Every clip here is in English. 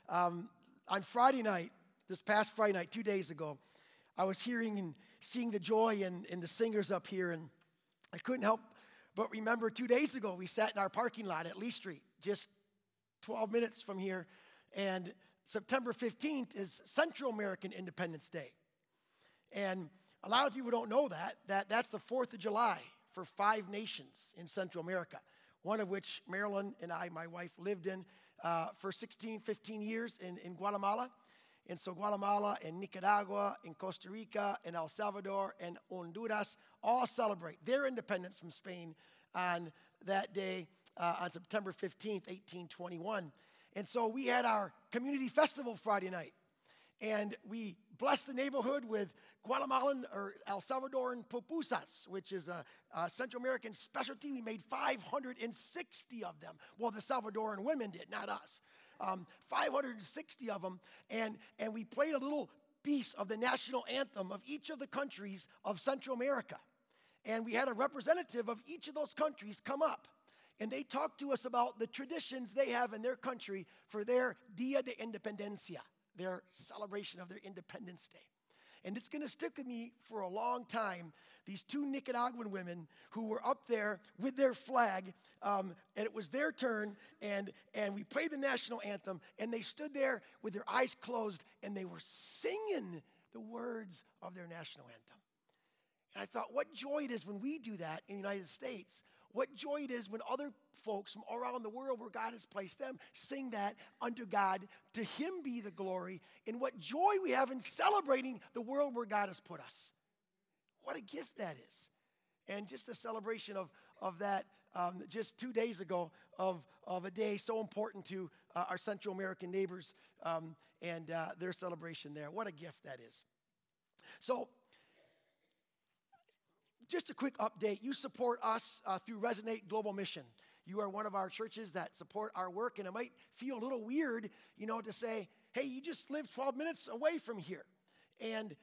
On Friday night, this past Friday night, 2 days ago, I was hearing and seeing the joy in the singers up here, and I couldn't help but remember 2 days ago, we sat in our parking lot at Lee Street, just 12 minutes from here, and September 15th is Central American Independence Day. And a lot of people don't know that's the 4th of July for 5 nations in Central America, one of which Marilyn and I, my wife, lived in for 15 years in Guatemala. And so Guatemala and Nicaragua and Costa Rica and El Salvador and Honduras all celebrate their independence from Spain on that day, on September 15th, 1821. And so we had our community festival Friday night. And we blessed the neighborhood with Guatemalan or El Salvadoran pupusas, which is a Central American specialty. We made 560 of them. Well, the Salvadoran women did, not us. 560 of them. And we played a little piece of the national anthem of each of the countries of Central America. And we had a representative of each of those countries come up. And they talked to us about the traditions they have in their country for their Dia de Independencia, their celebration of their Independence Day. And it's going to stick with me for a long time. These 2 Nicaraguan women who were up there with their flag, and it was their turn, and we played the national anthem, and they stood there with their eyes closed, and they were singing the words of their national anthem. And I thought, what joy it is when we do that in the United States. What joy it is when other folks from around the world where God has placed them sing that unto God. To Him be the glory. And what joy we have in celebrating the world where God has put us. What a gift that is. And just a celebration of that just 2 days ago of a day so important to our Central American neighbors and their celebration there. What a gift that is. So, just a quick update. You support us through Resonate Global Mission. You are one of our churches that support our work, and it might feel a little weird, to say, hey, you just live 12 minutes away from here, and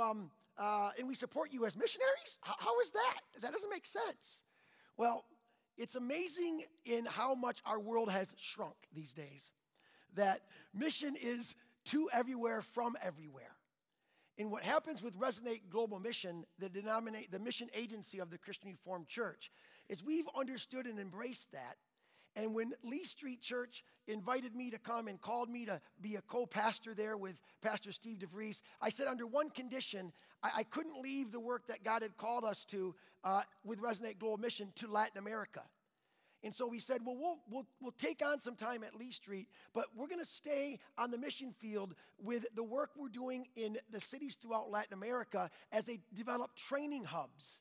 and we support you as missionaries? How is that? That doesn't make sense. Well, it's amazing in how much our world has shrunk these days, that mission is to everywhere from everywhere. And what happens with Resonate Global Mission, the mission agency of the Christian Reformed Church, is we've understood and embraced that. And when Lee Street Church invited me to come and called me to be a co-pastor there with Pastor Steve DeVries, I said under one condition, I couldn't leave the work that God had called us to with Resonate Global Mission to Latin America. And so we said, well, we'll take on some time at Lee Street, but we're going to stay on the mission field with the work we're doing in the cities throughout Latin America as they develop training hubs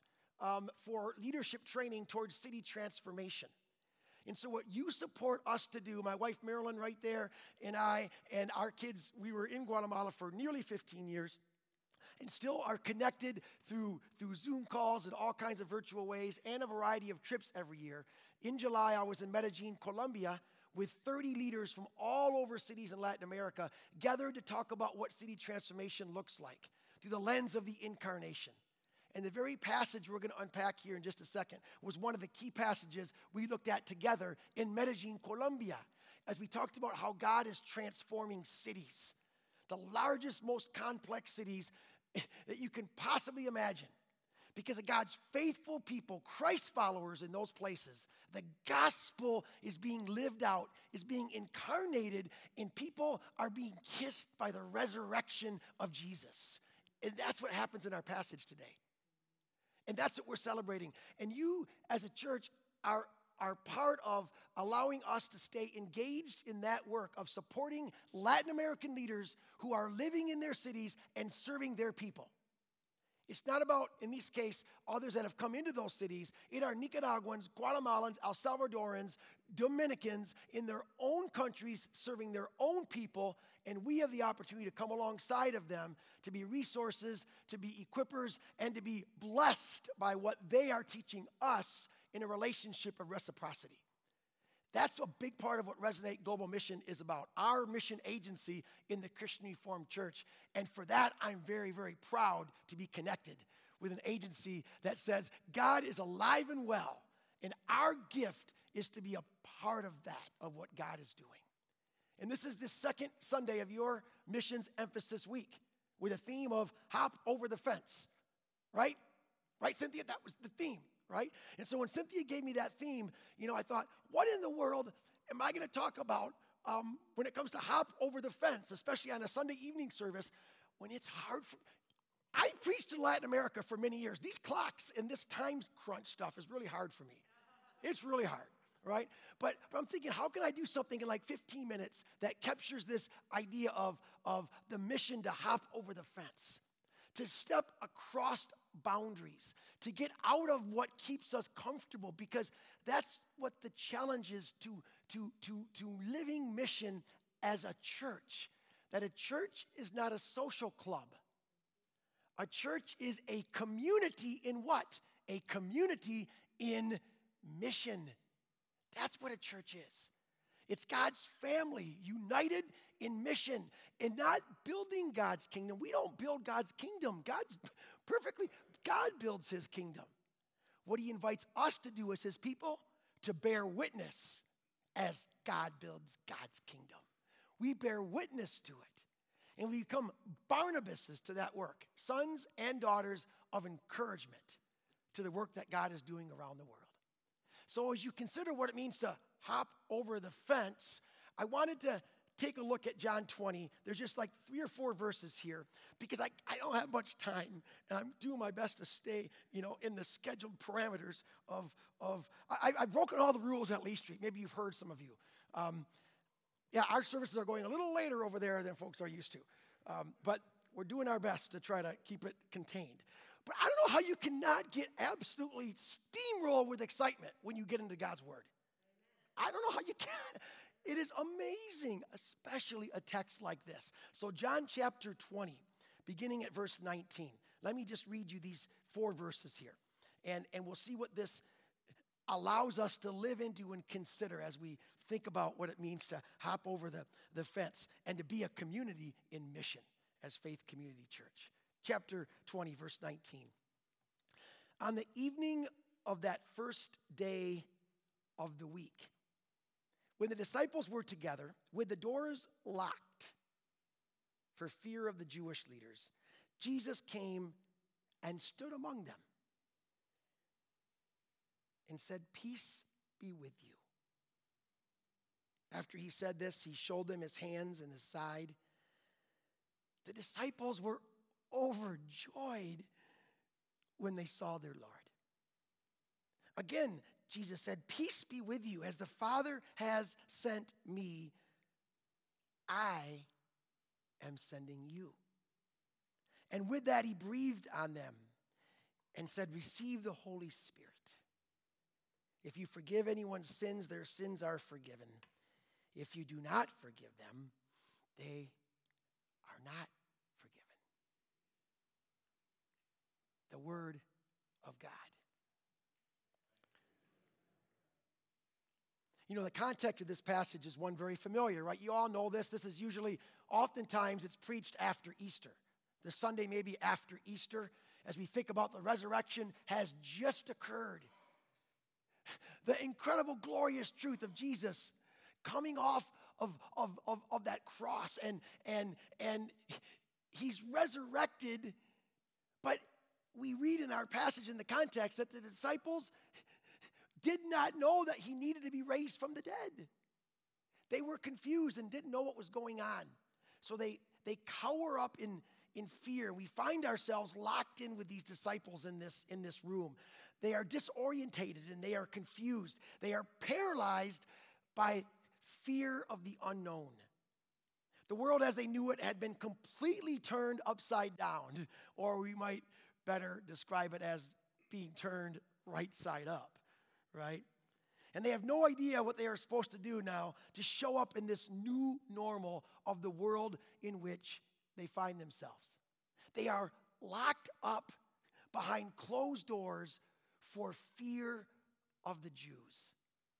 for leadership training towards city transformation. And so what you support us to do, my wife Marilyn right there, and I, and our kids, we were in Guatemala for nearly 15 years, and still are connected through Zoom calls and all kinds of virtual ways and a variety of trips every year. In July, I was in Medellin, Colombia, with 30 leaders from all over cities in Latin America gathered to talk about what city transformation looks like through the lens of the incarnation. And the very passage we're going to unpack here in just a second was one of the key passages we looked at together in Medellin, Colombia, as we talked about how God is transforming cities, the largest, most complex cities that you can possibly imagine. Because of God's faithful people, Christ followers in those places, the gospel is being lived out, is being incarnated, and people are being kissed by the resurrection of Jesus. And that's what happens in our passage today. And that's what we're celebrating. And you, as a church, are part of allowing us to stay engaged in that work of supporting Latin American leaders who are living in their cities and serving their people. It's not about, in this case, others that have come into those cities. It are Nicaraguans, Guatemalans, El Salvadorans, Dominicans in their own countries serving their own people, and we have the opportunity to come alongside of them to be resources, to be equippers, and to be blessed by what they are teaching us in a relationship of reciprocity. That's a big part of what Resonate Global Mission is about, our mission agency in the Christian Reformed Church. And for that, I'm very, very proud to be connected with an agency that says God is alive and well, and our gift is to be a part of that, of what God is doing. And this is the second Sunday of your missions emphasis week with a theme of hop over the fence, right? Right, Cynthia? That was the theme, right? And so when Cynthia gave me that theme, I thought, what in the world am I going to talk about when it comes to hop over the fence, especially on a Sunday evening service, when it's hard for... I preached in Latin America for many years. These clocks and this time crunch stuff is really hard for me. It's really hard, right? But I'm thinking, how can I do something in like 15 minutes that captures this idea of the mission to hop over the fence, to step across boundaries, to get out of what keeps us comfortable, because that's what the challenge is to living mission as a church, that a church is not a social club. A church is a community in what? A community in mission. That's what a church is. It's God's family united in mission and not building God's kingdom. We don't build God's kingdom. God builds his kingdom. What he invites us to do as his people, to bear witness as God builds God's kingdom. We bear witness to it. And we become Barnabases to that work, sons and daughters of encouragement to the work that God is doing around the world. So as you consider what it means to hop over the fence, I wanted to take a look at John 20. There's just like 3 or 4 verses here because I don't have much time, and I'm doing my best to stay, in the scheduled parameters of I've broken all the rules at Lee Street. Maybe you've heard, some of you. Our services are going a little later over there than folks are used to. But we're doing our best to try to keep it contained. But I don't know how you cannot get absolutely steamrolled with excitement when you get into God's Word. I don't know how you can. It is amazing, especially a text like this. So John chapter 20, beginning at verse 19. Let me just read you these 4 verses here. And we'll see what this allows us to live into and consider as we think about what it means to hop over the fence and to be a community in mission as Faith Community Church. Chapter 20, verse 19. On the evening of that first day of the week, when the disciples were together, with the doors locked for fear of the Jewish leaders, Jesus came and stood among them and said, "Peace be with you." After he said this, he showed them his hands and his side. The disciples were overjoyed when they saw their Lord. Again, Jesus said, "Peace be with you. As the Father has sent me, I am sending you." And with that, he breathed on them and said, "Receive the Holy Spirit. If you forgive anyone's sins, their sins are forgiven. If you do not forgive them, they are not forgiven." The word of God. The context of this passage is one very familiar, right? You all know this. This is usually, oftentimes, it's preached after Easter. The Sunday maybe after Easter, as we think about the resurrection, has just occurred. The incredible, glorious truth of Jesus coming off of that cross, and he's resurrected. But we read in our passage in the context that the disciples did not know that he needed to be raised from the dead. They were confused and didn't know what was going on. So they cower up in fear. We find ourselves locked in with these disciples in this room. They are disorientated and they are confused. They are paralyzed by fear of the unknown. The world as they knew it had been completely turned upside down, or we might better describe it as being turned right side up, right? And they have no idea what they are supposed to do now to show up in this new normal of the world in which they find themselves. They are locked up behind closed doors for fear of the Jews.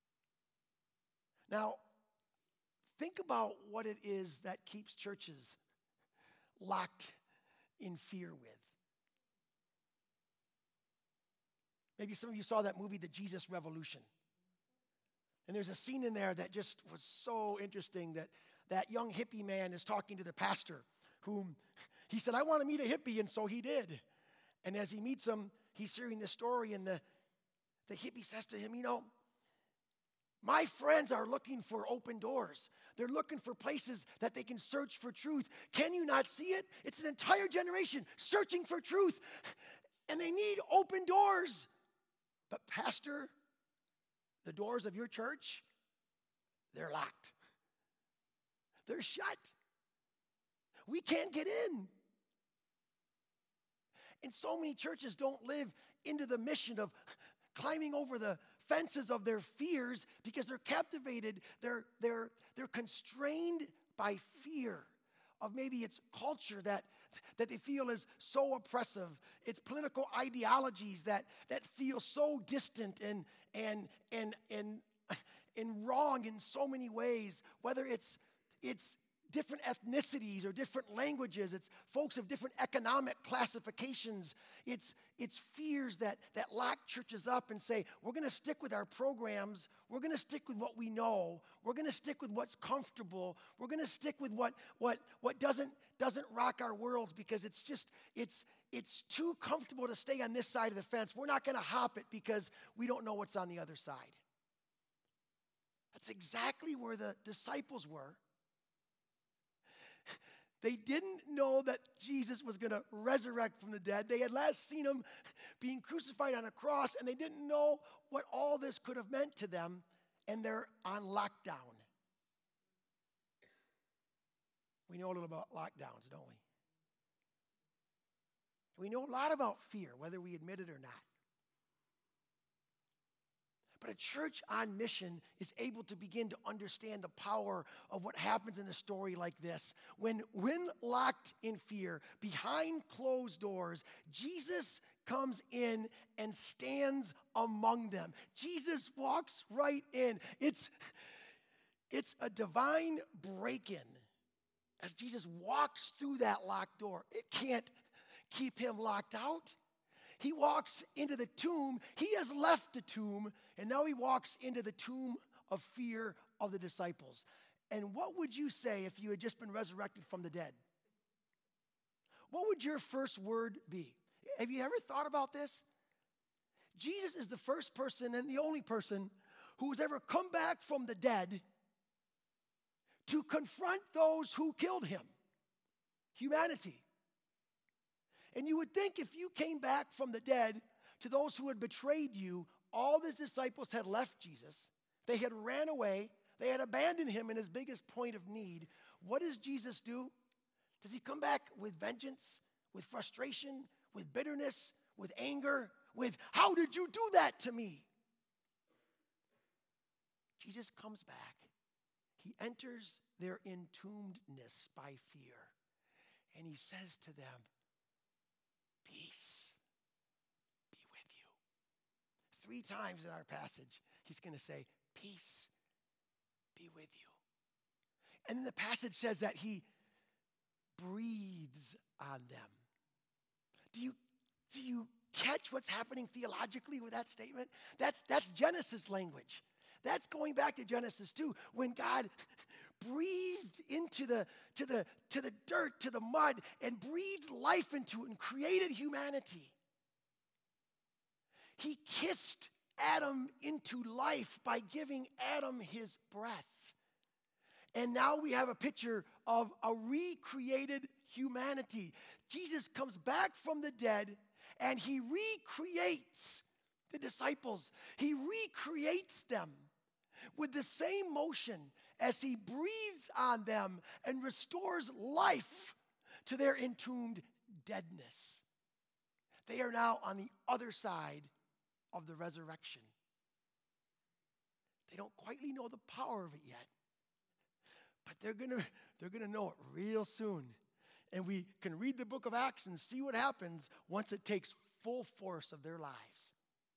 Now, think about what it is that keeps churches locked in fear with. Maybe some of you saw that movie, The Jesus Revolution. And there's a scene in there that just was so interesting that that young hippie man is talking to the pastor, whom he said, I want to meet a hippie, and so he did. And as he meets him, he's hearing this story, and the hippie says to him, my friends are looking for open doors. They're looking for places that they can search for truth. Can you not see it? It's an entire generation searching for truth, and they need open doors. But pastor, the doors of your church, they're locked. They're shut. We can't get in. And so many churches don't live into the mission of climbing over the fences of their fears because they're captivated. They're constrained by fear of maybe it's culture that they feel is so oppressive. It's political ideologies that feel so distant and wrong in so many ways, whether it's different ethnicities or different languages. It's folks of different economic classifications. It's fears that lock churches up and say, we're going to stick with our programs. We're going to stick with what we know. We're going to stick with what's comfortable. We're going to stick with what doesn't rock our worlds because it's too comfortable to stay on this side of the fence. We're not going to hop it because we don't know what's on the other side. That's exactly where the disciples were. They didn't know that Jesus was going to resurrect from the dead. They had last seen him being crucified on a cross, and they didn't know what all this could have meant to them, and they're on lockdown. We know a little about lockdowns, don't we? We know a lot about fear, whether we admit it or not. But a church on mission is able to begin to understand the power of what happens in a story like this. When locked in fear, behind closed doors, Jesus comes in and stands among them. Jesus walks right in. It's a divine break-in. As Jesus walks through that locked door, it can't keep him locked out. He walks into the tomb. He has left the tomb, and now he walks into the tomb of fear of the disciples. And what would you say if you had just been resurrected from the dead? What would your first word be? Have you ever thought about this? Jesus is the first person and the only person who has ever come back from the dead to confront those who killed him, humanity. And you would think if you came back from the dead to those who had betrayed you, all the disciples had left Jesus. They had ran away. They had abandoned him in his biggest point of need. What does Jesus do? Does he come back with vengeance, with frustration, with bitterness, with anger, with, how did you do that to me? Jesus comes back. He enters their entombedness by fear. And he says to them, peace be with you. 3 times in our passage, he's going to say, peace be with you. And then the passage says that he breathes on them. Do you catch what's happening theologically with that statement? That's Genesis language. That's going back to Genesis 2, when God breathed into the dirt, to the mud, and breathed life into it and created humanity. He kissed Adam into life by giving Adam his breath. And now we have a picture of a recreated humanity. Jesus comes back from the dead and he recreates the disciples. He recreates them with the same motion as he breathes on them and restores life to their entombed deadness. They are now on the other side of the resurrection. They don't quite know the power of it yet, but they're gonna know it real soon. And we can read the book of Acts and see what happens once it takes full force of their lives.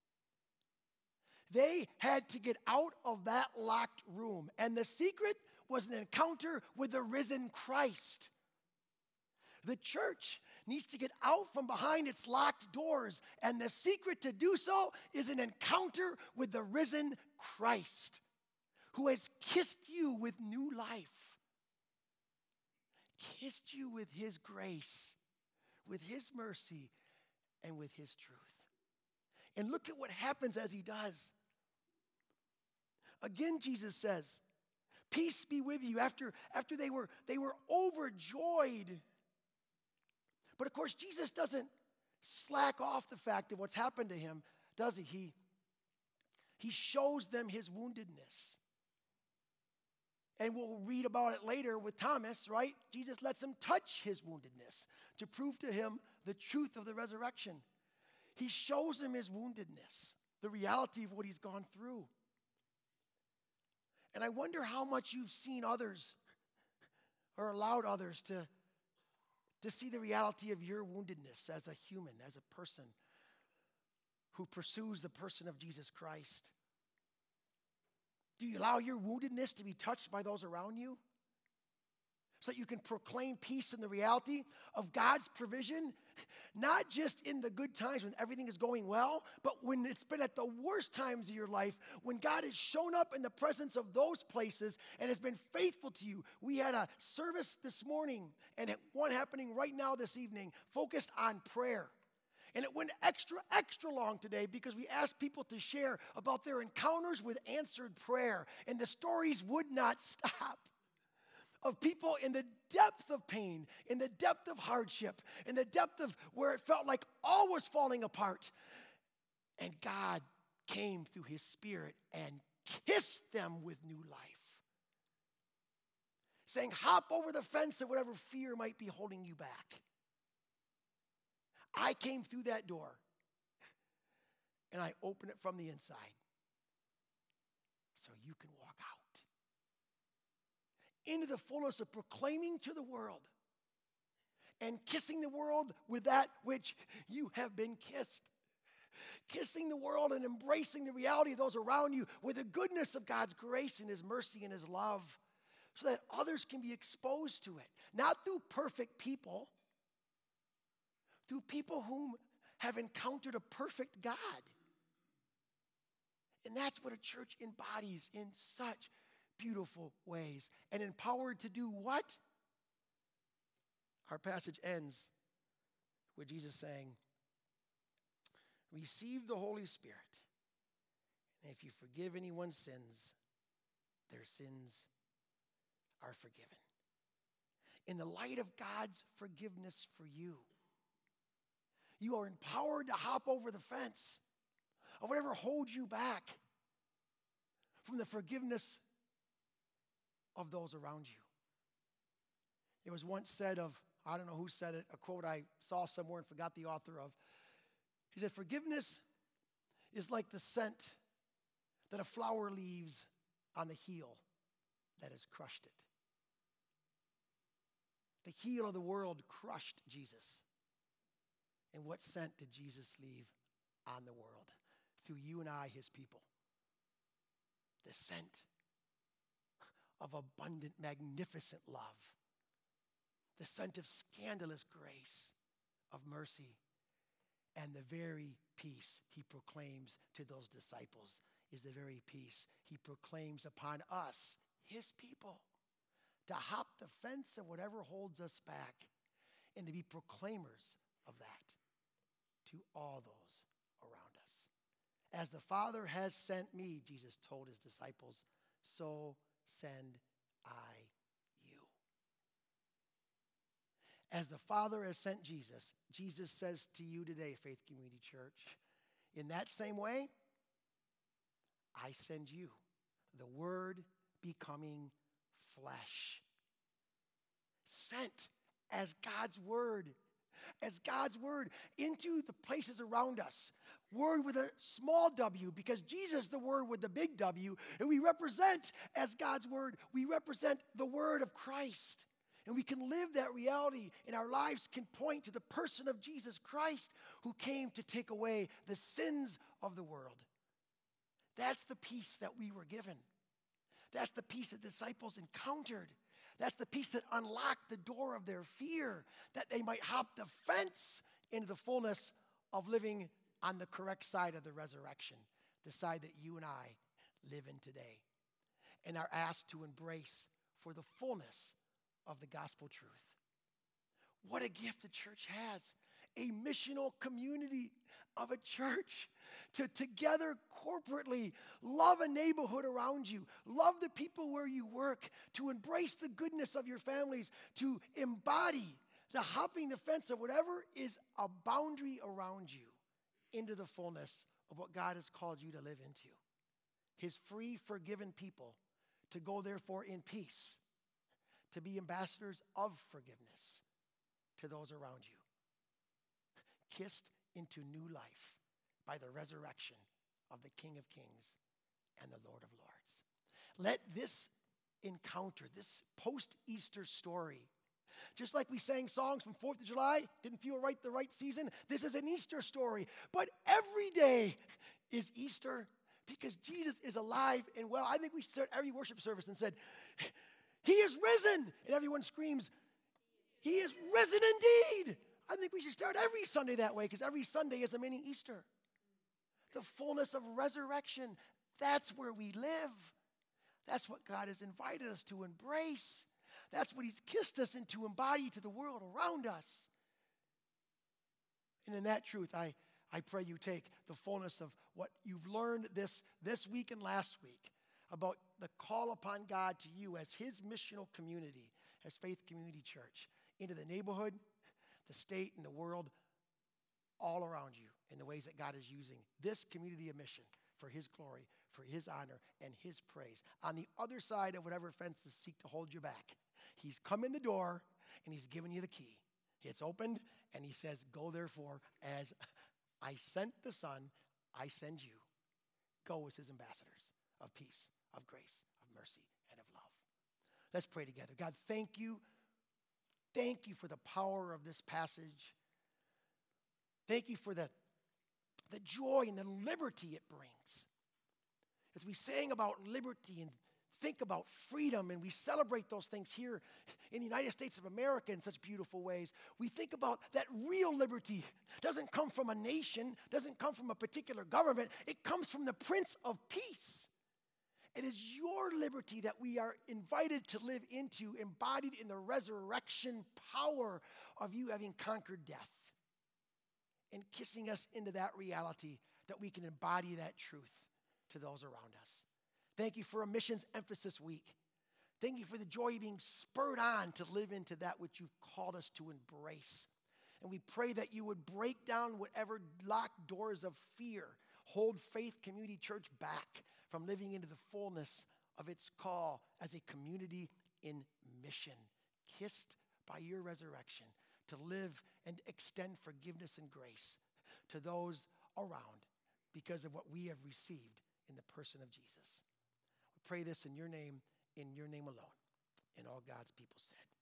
They had to get out of that locked room. And the secret was an encounter with the risen Christ. The church needs to get out from behind its locked doors. And the secret to do so is an encounter with the risen Christ, who has kissed you with new life. kissed you with his grace, with his mercy, and with his truth. And look at what happens as he does. Again, Jesus says, peace be with you, after they were overjoyed. But of course, Jesus doesn't slack off the fact of what's happened to him, does he? He shows them his woundedness. And we'll read about it later with Thomas, right? Jesus lets him touch his woundedness to prove to him the truth of the resurrection. He shows him his woundedness, the reality of what he's gone through. And I wonder how much you've seen others or allowed others to see the reality of your woundedness as a human, as a person who pursues the person of Jesus Christ. Do you allow your woundedness to be touched by those around you so that you can proclaim peace in the reality of God's provision, not just in the good times when everything is going well, but when it's been at the worst times of your life, when God has shown up in the presence of those places and has been faithful to you? We had a service this morning and one happening right now this evening focused on prayer. And it went extra long today because we asked people to share about their encounters with answered prayer. And the stories would not stop of people in the depth of pain, in the depth of hardship, in the depth of where it felt like all was falling apart. And God came through his Spirit and kissed them with new life, saying, hop over the fence of whatever fear might be holding you back. I came through that door, and I opened it from the inside so you can walk out into the fullness of proclaiming to the world and kissing the world with that which you have been kissed. Kissing the world and embracing the reality of those around you with the goodness of God's grace and his mercy and his love so that others can be exposed to it. Not through perfect people, through people whom have encountered a perfect God. And that's what a church embodies in such beautiful ways. And empowered to do what? Our passage ends with Jesus saying, receive the Holy Spirit. And if you forgive anyone's sins, their sins are forgiven. In the light of God's forgiveness for you, you are empowered to hop over the fence of whatever holds you back from the forgiveness of those around you. It was once said of, I don't know who said it, a quote I saw somewhere and forgot the author of. He said, forgiveness is like the scent that a flower leaves on the heel that has crushed it. The heel of the world crushed Jesus. And what scent did Jesus leave on the world? Through you and I, his people. The scent of abundant, magnificent love. The scent of scandalous grace, of mercy. And the very peace he proclaims to those disciples is the very peace he proclaims upon us, his people. To hop the fence of whatever holds us back and to be proclaimers of that to all those around us. As the Father has sent me, Jesus told his disciples, so send I you. As the Father has sent Jesus, Jesus says to you today, Faith Community Church, in that same way, I send you, the Word becoming flesh. Sent as God's Word into the places around us. Word with a small w, because Jesus is the Word with the big W, and we represent, as God's Word, we represent the Word of Christ. And we can live that reality, and our lives can point to the person of Jesus Christ who came to take away the sins of the world. That's the peace that we were given. That's the peace that disciples encountered. That's the peace that unlocked the door of their fear, that they might hop the fence into the fullness of living on the correct side of the resurrection, the side that you and I live in today, and are asked to embrace for the fullness of the gospel truth. What a gift the church has. A missional community of a church to together corporately love a neighborhood around you, love the people where you work, to embrace the goodness of your families, to embody the hopping the fence of whatever is a boundary around you into the fullness of what God has called you to live into. His free, forgiven people to go therefore in peace, to be ambassadors of forgiveness to those around you. Kissed into new life by the resurrection of the King of Kings and the Lord of Lords. Let this encounter, this post-Easter story, just like we sang songs from 4th of July, didn't feel right the right season, this is an Easter story. But every day is Easter because Jesus is alive and well. I think we should start every worship service and said, He is risen. And everyone screams, He is risen indeed. I think we should start every Sunday that way because every Sunday is a mini Easter. The fullness of resurrection, that's where we live. That's what God has invited us to embrace. That's what He's kissed us into embody to the world around us. And in that truth, I pray you take the fullness of what you've learned this week and last week about the call upon God to you as His missional community, as Faith Community Church, into the neighborhood, the state, and the world all around you in the ways that God is using this community of mission for His glory, for His honor, and His praise. On the other side of whatever fences seek to hold you back, He's come in the door and He's given you the key. It's opened and He says, go therefore as I sent the Son, I send you. Go as His ambassadors of peace, of grace, of mercy, and of love. Let's pray together. God, thank you. Thank you for the power of this passage. Thank you for the joy and the liberty it brings. As we sang about liberty and think about freedom, and we celebrate those things here in the United States of America in such beautiful ways, we think about that real liberty doesn't come from a nation, doesn't come from a particular government. It comes from the Prince of Peace. It is your liberty that we are invited to live into, embodied in the resurrection power of you having conquered death and kissing us into that reality that we can embody that truth to those around us. Thank you for a missions emphasis week. Thank you for the joy of being spurred on to live into that which you've called us to embrace. And we pray that you would break down whatever locked doors of fear hold Faith Community Church back from living into the fullness of its call as a community in mission, kissed by your resurrection, to live and extend forgiveness and grace to those around because of what we have received in the person of Jesus. We pray this in your name alone. And all God's people said.